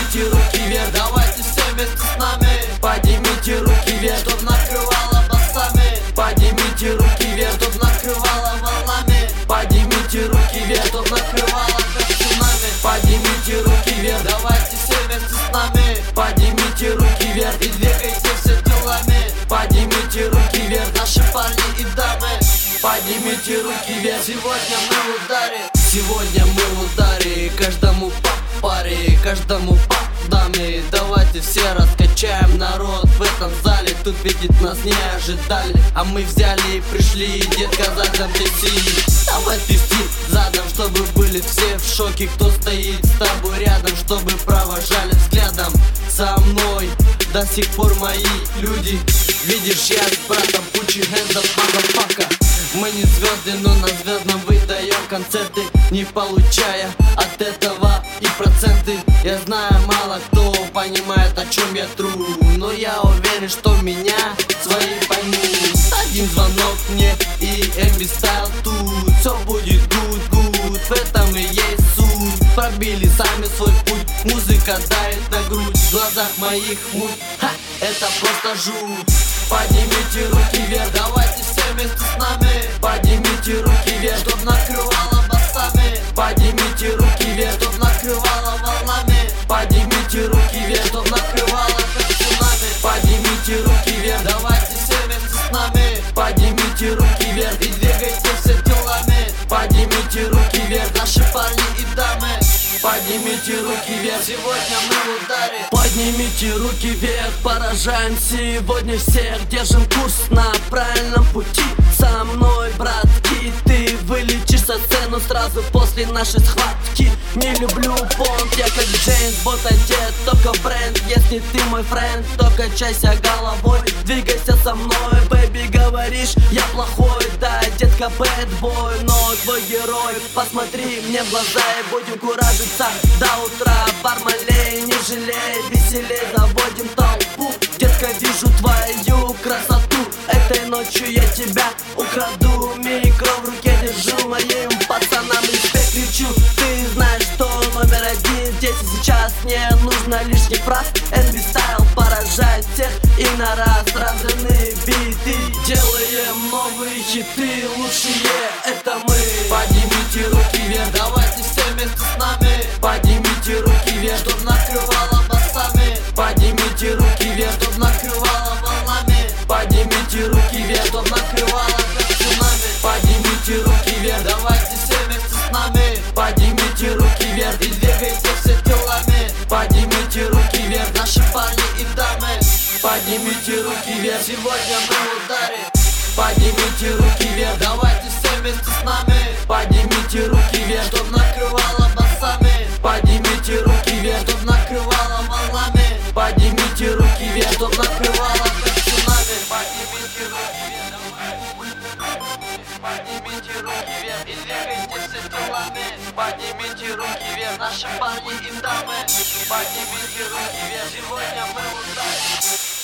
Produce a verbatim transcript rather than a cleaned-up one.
Поднимите руки вверх, давайте все вместе с нами. Поднимите руки вверх, чтоб накрывало басами. Поднимите руки вверх, чтоб накрывало волнами. Поднимите руки вверх, чтоб накрывало как цунами. Поднимите руки вверх, давайте все вместе с нами. Поднимите руки вверх и двигайте все делами. Поднимите руки вверх, наши парни и дамы. Поднимите руки вверх, сегодня мы в ударе. Сегодня мы в ударе, каждому по паре, каждому по даме. Давайте все раскачаем народ в этом зале. Тут видеть нас не ожидали, а мы взяли и пришли, детка, задом тряси. Давай трясти задом, чтобы были все в шоке. Кто стоит с тобой рядом, чтобы провожали взглядом. Со мной до сих пор мои люди. Видишь, я с братом Пучи Hands up, motherfucker. Мы не звезды, но на звездном выдаем концерты, не получая от этого и проценты. Я знаю, мало кто понимает, о чем я тру, но я уверен, что меня свои поймут. Один звонок мне и эм би Style тут. Все будет good, good, в этом и есть суть. Пробили сами свой путь, музыка давит на грудь. В глазах моих муть, ха, это просто жуть. Поднимите руки вверх, давайте все вместе с нами. Поднимите руки вверх, чтоб накрывало басами. Поднимите руки вверх, чтоб накрывало волнами. Поднимите руки вверх, чтоб накрывало как цунами. Поднимите руки вверх, давайте все вместе с нами. Поднимите руки вверх и двигайте все телами. Поднимите руки вверх, наши парни и дамы. Поднимите руки вверх, сегодня мы в ударе. Поднимите руки вверх, поражаем сегодня всех. Держим курс на правильном пути. Со мной, братки, ты вылетишь со сцену сразу после нашей схватки. Не люблю понт, я как Джеймс Бонд одет, только бренд. Если ты мой френд, то качайся головой. Двигайся со мной, бэби, говоришь, я плохой. Да, детка, бэдбой, но твой герой. Посмотри мне в глаза и будем куражиться до утра. Бармалей, не жалей, веселей заводим толпу. Детка, вижу твою красоту. Этой ночью я тебя украду. Микро в руке держу, моим пацанам респект кричу. Ты знаешь, что номер один здесь и сейчас. Не нужно лишних фраз. эм би Style поражает всех и на раз. Разные биты, делаем новые хиты. Лучшие это мы. Поднимите руки вверх, давайте все вместе с нами. Поднимите руки вверх, чтоб накрывало басами. Поднимите руки вверх, чтоб накрывало волнами. Поднимите руки вверх, чтоб накрывало как цунами. Поднимите руки вверх, давайте все вместе с нами. Поднимите руки вверх и двигайте все телами. Поднимите руки вверх, наши парни и дамы. Поднимите руки вверх, сегодня мы в ударе. Поднимите руки вверх, давайте все вместе с нами. Поднимите руки вверх, чтоб накрывало басами. Поднимите руки вверх, чтоб накрывало волнами. Поднимите руки вверх, чтоб накрывало как цунами. Поднимите руки вверх, поднимите руки вверх и двигайте все телами. Поднимите руки вверх, наши парни и дамы. Поднимите руки вверх, сегодня мы в ударе.